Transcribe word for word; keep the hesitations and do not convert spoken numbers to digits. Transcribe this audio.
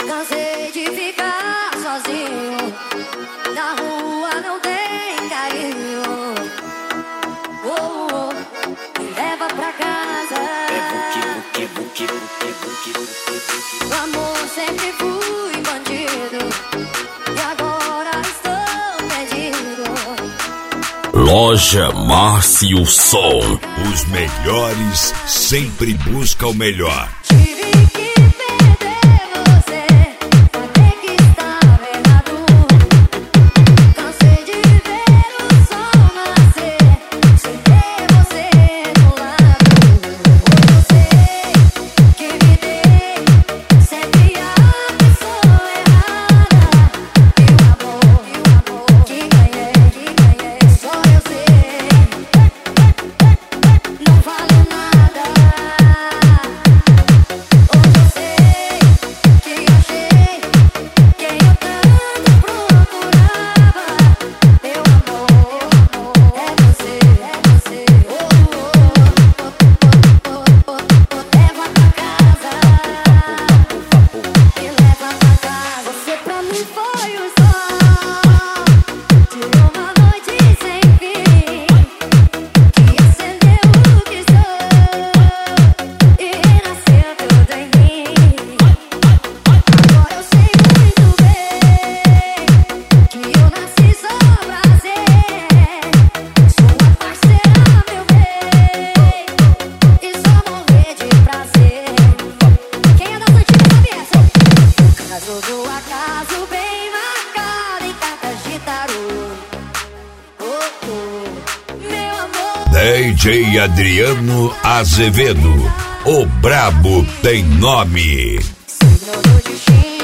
Cansei de ficar sozinho, na rua não tem carinho. Oh, oh, me leva pra casa. É buque, buque, buque, buque, buque, buque. O amor sempre fui bandido, e agora estou perdido. Loja Márcio Som. Os melhores sempre buscam o melhor. D J Adriano Azevedo, o brabo tem nome. Signo do destino.